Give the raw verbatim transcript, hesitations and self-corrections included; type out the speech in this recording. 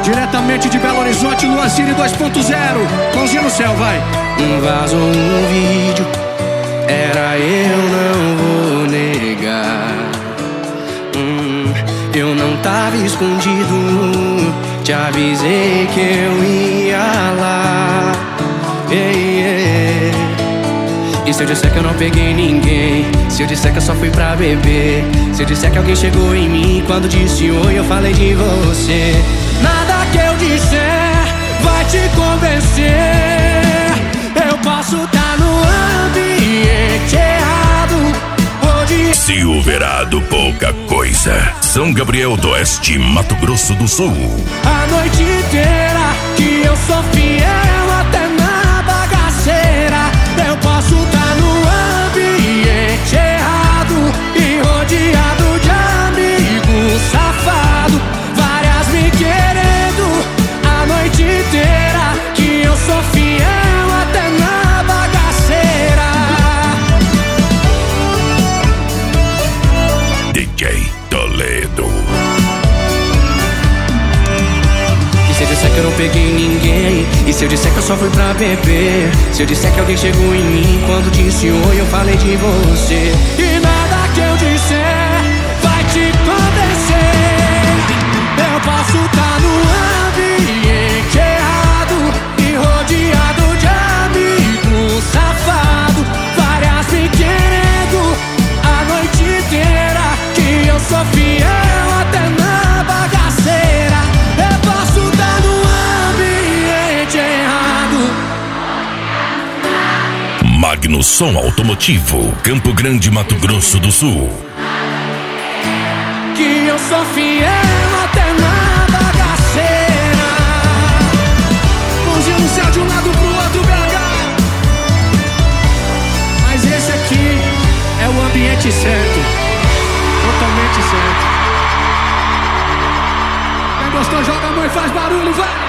Diretamente de Belo Horizonte, Luazine dois ponto zero. Mãozinha no céu, vai. Vazou um vídeo, era eu, não vou negar. hum, Eu não tava escondido, te avisei que eu ia lá. Ei, ei. E se eu disser que eu não peguei ninguém? Se eu disser que eu só fui pra beber? Se eu disser que alguém chegou em mim quando disse oi, eu falei de você? Nada que eu disser vai te convencer. Eu posso tá no ambiente errado, onde... Silverado, pouca coisa. São Gabriel do Oeste, Mato Grosso do Sul. A noite inteira que eu sou fiel até na bagaceira. Eu posso tá no ambiente errado e rodeado de amigos safado, várias me querendo. A noite inteira que eu sou fiel até na bagaceira. D J Toledo. E se eu disser que eu não peguei ninguém? E se eu disser que eu só fui pra beber? Se eu disser que alguém chegou em mim quando disse oi, eu falei de você? E nada que eu disser vai te convencer. Eu posso tá no ambiente errado e rodeado de amigos safado, várias me querendo. A noite inteira que eu sou fiel até na bagaceira. Eu posso tá no ambiente errado. Magno Som Automotivo, Campo Grande, Mato Grosso do Sul. Que eu sou fiel até na bagaceira. Mãozinha no céu de um lado pro outro, B H. Mas esse aqui é o ambiente certo, totalmente certo. Quem gostou, joga a mão e faz barulho, vai!